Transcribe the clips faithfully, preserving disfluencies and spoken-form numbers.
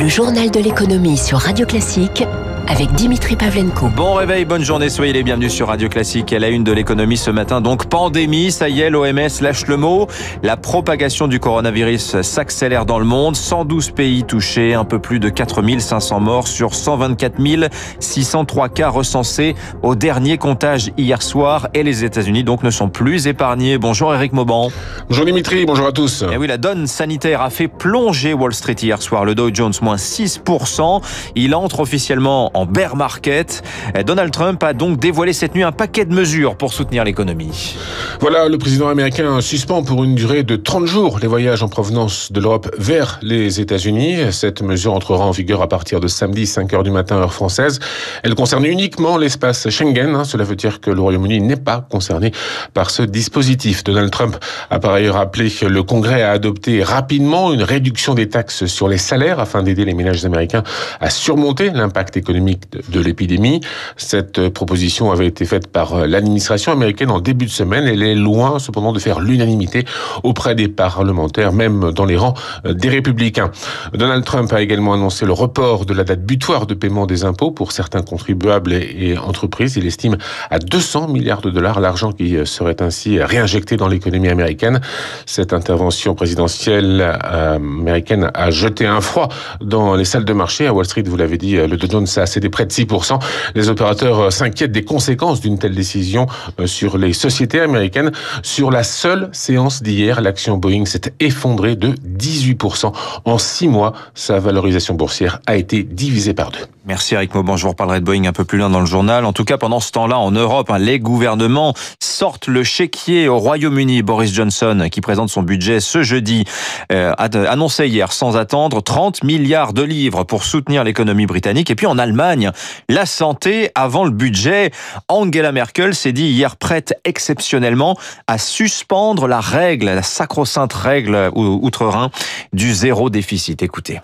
Le journal de l'économie sur Radio Classique avec Dimitri Pavlenko. Bon réveil, bonne journée, soyez les bienvenus sur Radio Classique. À la une de l'économie ce matin, donc pandémie, ça y est, l'O M S lâche le mot. La propagation du coronavirus s'accélère dans le monde. cent douze pays touchés, un peu plus de quatre mille cinq cents morts sur cent vingt-quatre mille six cent trois cas recensés au dernier comptage hier soir. Et les États-Unis donc ne sont plus épargnés. Bonjour Éric Mauban. Bonjour Dimitri, bonjour à tous. Et oui, la donne sanitaire a fait plonger Wall Street hier soir. Le Dow Jones moins six pour cent. Il entre officiellement en bear market. Donald Trump a donc dévoilé cette nuit un paquet de mesures pour soutenir l'économie. Voilà, le président américain suspend pour une durée de trente jours les voyages en provenance de l'Europe vers les États-Unis. Cette mesure entrera en vigueur à partir de samedi cinq heures du matin heure française. Elle concerne uniquement l'espace Schengen. Cela veut dire que le Royaume-Uni n'est pas concerné par ce dispositif. Donald Trump a par ailleurs appelé le Congrès à adopter rapidement une réduction des taxes sur les salaires afin d'aider les ménages américains à surmonter l'impact économique de l'épidémie. Cette proposition avait été faite par l'administration américaine en début de semaine. Elle est loin cependant de faire l'unanimité auprès des parlementaires, même dans les rangs des républicains. Donald Trump a également annoncé le report de la date butoir de paiement des impôts pour certains contribuables et entreprises. Il estime à deux cents milliards de dollars l'argent qui serait ainsi réinjecté dans l'économie américaine. Cette intervention présidentielle américaine a jeté un froid dans les salles de marché. À Wall Street, vous l'avez dit, le Dow Jones a cédé près de six pour cent. Les opérateurs s'inquiètent des conséquences d'une telle décision sur les sociétés américaines. Sur la seule séance d'hier, l'action Boeing s'est effondrée de dix-huit pour cent. En six mois, sa valorisation boursière a été divisée par deux. Merci Eric Mauban, je vous reparlerai de Boeing un peu plus loin dans le journal. En tout cas, pendant ce temps-là, en Europe, les gouvernements sortent le chéquier au Royaume-Uni. Boris Johnson, qui présente son budget ce jeudi, euh, a annoncé hier, sans attendre, trente milliards de livres pour soutenir l'économie britannique. Et puis en Allemagne, la santé avant le budget. Angela Merkel s'est dit hier prête exceptionnellement à suspendre la règle, la sacro-sainte règle outre-Rhin du zéro déficit. Écoutez.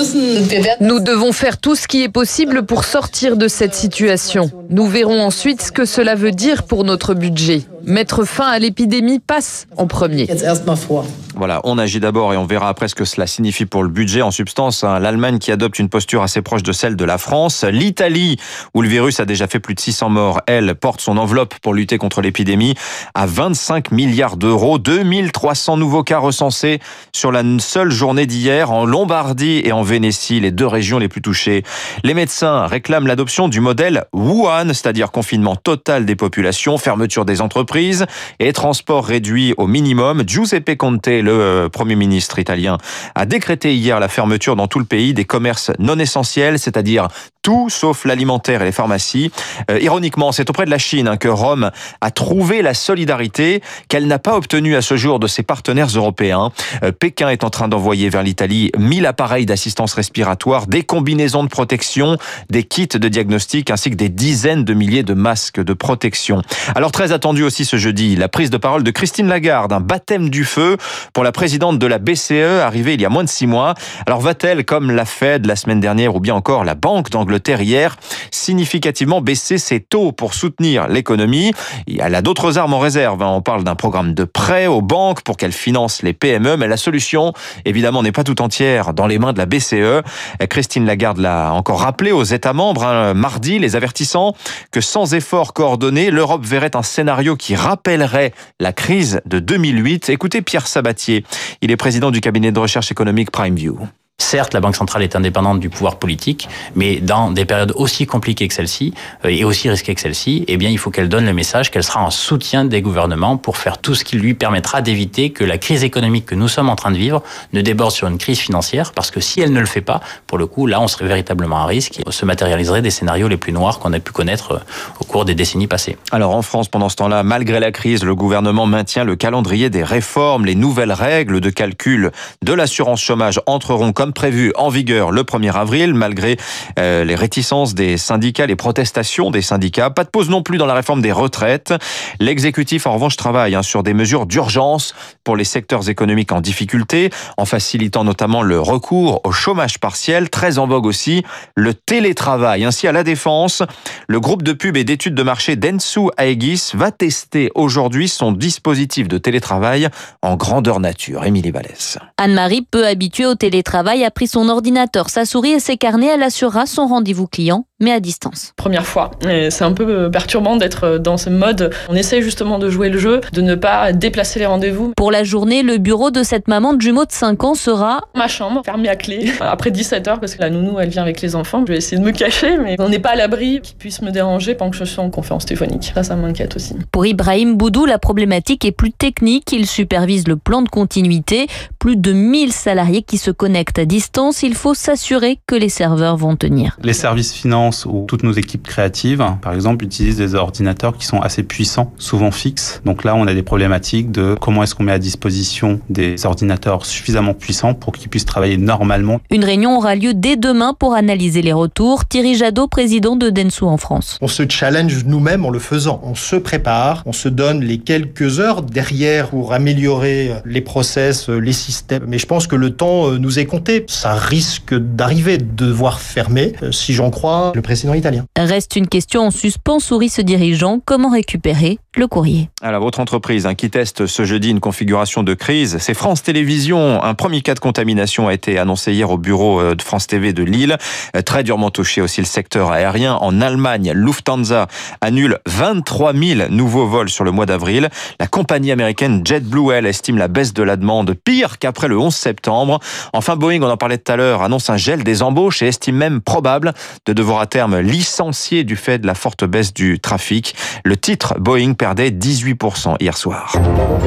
Nous devons faire tout ce qui est possible pour sortir de cette situation. Nous verrons ensuite ce que cela veut dire pour notre budget. Mettre fin à l'épidémie passe en premier. Voilà, on agit d'abord et on verra après ce que cela signifie pour le budget. En substance, hein, l'Allemagne qui adopte une posture assez proche de celle de la France. L'Italie, où le virus a déjà fait plus de six cents morts, elle porte son enveloppe pour lutter contre l'épidémie à vingt-cinq milliards d'euros. deux mille trois cents nouveaux cas recensés sur la seule journée d'hier en Lombardie et en Vénétie, les deux régions les plus touchées. Les médecins réclament l'adoption du modèle Wuhan, c'est-à-dire confinement total des populations, fermeture des entreprises et transport réduit au minimum. Giuseppe Conte, le Premier ministre italien, a décrété hier la fermeture dans tout le pays des commerces non essentiels, c'est-à-dire tout sauf l'alimentaire et les pharmacies. Euh, ironiquement, c'est auprès de la Chine hein, que Rome a trouvé la solidarité qu'elle n'a pas obtenue à ce jour de ses partenaires européens. Euh, Pékin est en train d'envoyer vers l'Italie mille appareils d'assistance respiratoire, des combinaisons de protection, des kits de diagnostic ainsi que des dizaines de milliers de masques de protection. Alors très attendu aussi ce jeudi, la prise de parole de Christine Lagarde, un baptême du feu pour la présidente de la B C E, arrivée il y a moins de six mois. Alors va-t-elle, comme la Fed la semaine dernière ou bien encore la Banque d'Angleterre hier, significativement baisser ses taux pour soutenir l'économie? Elle a d'autres armes en réserve. On parle d'un programme de prêt aux banques pour qu'elles financent les P M E, mais la solution, évidemment, n'est pas tout entière dans les mains de la B C E. Christine Lagarde l'a encore rappelé aux États membres hein, mardi, les avertissant que sans efforts coordonnés, l'Europe verrait un scénario qui rappellerait la crise de deux mille huit. Écoutez Pierre Sabatier, il est président du cabinet de recherche économique PrimeView. Certes, la Banque centrale est indépendante du pouvoir politique, mais dans des périodes aussi compliquées que celle-ci, et aussi risquées que celle-ci, eh bien, il faut qu'elle donne le message qu'elle sera en soutien des gouvernements pour faire tout ce qui lui permettra d'éviter que la crise économique que nous sommes en train de vivre ne déborde sur une crise financière, parce que si elle ne le fait pas, pour le coup, là, on serait véritablement à risque et se matérialiserait des scénarios les plus noirs qu'on a pu connaître au cours des décennies passées. Alors, en France, pendant ce temps-là, malgré la crise, le gouvernement maintient le calendrier des réformes. Les nouvelles règles de calcul de l'assurance chômage entreront comme prévu en vigueur le premier avril, malgré euh, les réticences des syndicats, les protestations des syndicats. Pas de pause non plus dans la réforme des retraites. L'exécutif, en revanche, travaille hein, sur des mesures d'urgence pour les secteurs économiques en difficulté, en facilitant notamment le recours au chômage partiel. Très en vogue aussi, le télétravail. Ainsi, à La Défense, le groupe de pub et d'études de marché Dentsu Aegis va tester aujourd'hui son dispositif de télétravail en grandeur nature. Émilie Vallès. Anne-Marie, peu habituée au télétravail, télétravail a pris son ordinateur, sa souris et ses carnets. Elle assurera son rendez-vous client, mais à distance. Première fois, et c'est un peu perturbant d'être dans ce mode. On essaye justement de jouer le jeu, de ne pas déplacer les rendez-vous. Pour la journée, le bureau de cette maman de jumeaux de cinq ans sera... ma chambre, fermée à clé, après dix-sept heures, parce que la nounou, elle vient avec les enfants. Je vais essayer de me cacher, mais on n'est pas à l'abri qu'ils puissent me déranger pendant que je suis en conférence téléphonique. Ça, ça m'inquiète aussi. Pour Ibrahim Boudou, la problématique est plus technique. Il supervise le plan de continuité. Plus de mille salariés qui se connectent à distance. Il faut s'assurer que les serveurs vont tenir. Les services finance ou toutes nos équipes créatives, par exemple, utilisent des ordinateurs qui sont assez puissants, souvent fixes. Donc là, on a des problématiques de comment est-ce qu'on met à disposition des ordinateurs suffisamment puissants pour qu'ils puissent travailler normalement. Une réunion aura lieu dès demain pour analyser les retours. Thierry Jadot, président de Dentsu en France. On se challenge nous-mêmes en le faisant. On se prépare, on se donne les quelques heures derrière pour améliorer les process, les systèmes. Mais je pense que le temps nous est compté. Ça risque d'arriver, de devoir fermer, si j'en crois le président italien. Reste une question en suspens, sourit ce dirigeant. Comment récupérer le courrier? Alors, votre entreprise hein, qui teste ce jeudi une configuration de crise, c'est France Télévisions. Un premier cas de contamination a été annoncé hier au bureau de France T V de Lille. Très durement touché aussi le secteur aérien. En Allemagne, Lufthansa annule vingt-trois mille nouveaux vols sur le mois d'avril. La compagnie américaine JetBlue, elle, estime la baisse de la demande pire qu'après le onze septembre. Enfin, Boeing, on en parlait tout à l'heure, annonce un gel des embauches et estime même probable de devoir à terme licencier du fait de la forte baisse du trafic. Le titre Boeing perdait dix-huit pour cent hier soir.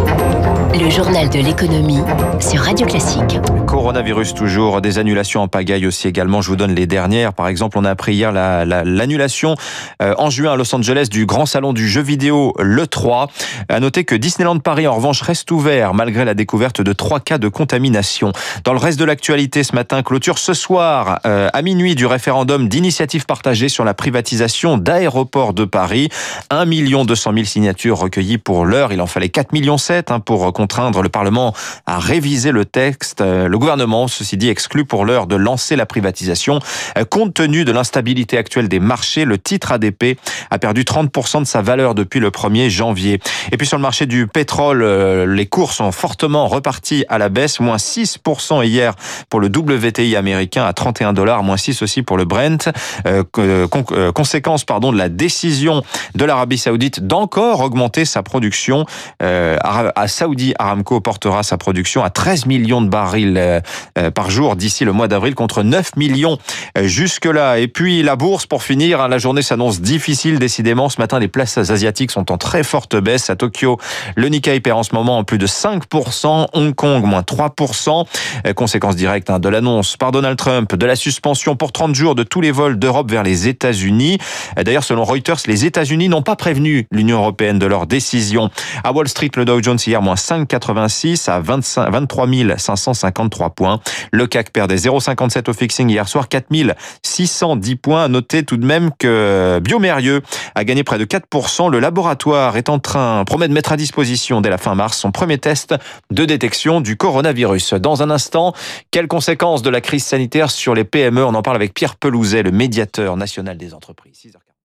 Le journal de l'économie sur Radio Classique. Coronavirus toujours, des annulations en pagaille aussi également. Je vous donne les dernières. Par exemple, on a appris hier la, la, l'annulation euh, en juin à Los Angeles du grand salon du jeu vidéo l'E trois. À noter que Disneyland Paris en revanche reste ouvert malgré la découverte de trois cas de contamination. Dans le reste de l'actualité ce matin, clôture ce soir euh, à minuit du référendum d'initiative partagée sur la privatisation d'Aéroports de Paris. un million deux cent mille signatures recueillies pour l'heure. Il en fallait quatre virgule sept millions hein, pour contraindre le Parlement à réviser le texte. Le gouvernement, ceci dit, exclut pour l'heure de lancer la privatisation. Compte tenu de l'instabilité actuelle des marchés, le titre A D P a perdu trente pour cent de sa valeur depuis le premier janvier. Et puis sur le marché du pétrole, les cours sont fortement repartis à la baisse, moins six pour cent hier pour le W T I américain à trente et un dollars, moins six aussi pour le Brent. Euh, con, euh, conséquence pardon, de la décision de l'Arabie Saoudite d'encore augmenter sa production. Euh, à Saudi Aramco portera sa production à treize millions de barils euh, par jour d'ici le mois d'avril contre neuf millions euh, jusque-là. Et puis la bourse pour finir, hein, la journée s'annonce difficile décidément. Ce matin, les places asiatiques sont en très forte baisse. À Tokyo, le Nikkei perd en ce moment en plus de cinq pour cent. Hong Kong, moins trois pour cent. Euh, conséquence directe hein, de l'annonce par Donald Trump de la suspension pour trente jours de tous les vols d'Europe vers les États-Unis. Euh, d'ailleurs, selon Reuters, les États-Unis n'ont pas prévenu l'Union européenne de leur décision. À Wall Street, le Dow Jones hier, moins cinq virgule quatre-vingt-six à vingt-cinq, vingt-trois mille cinq cent cinquante-trois points. Le C A C perdait zéro virgule cinquante-sept au fixing hier soir, quatre mille six cent dix points. Notez tout de même que Biomérieux a gagné près de quatre pour cent. Le laboratoire est en train, promet de mettre à disposition dès la fin mars son premier test de détection du coronavirus. Dans un instant, quelles conséquences de la crise sanitaire sur les P M E? On en parle avec Pierre Pelouzet, le médiateur national des entreprises.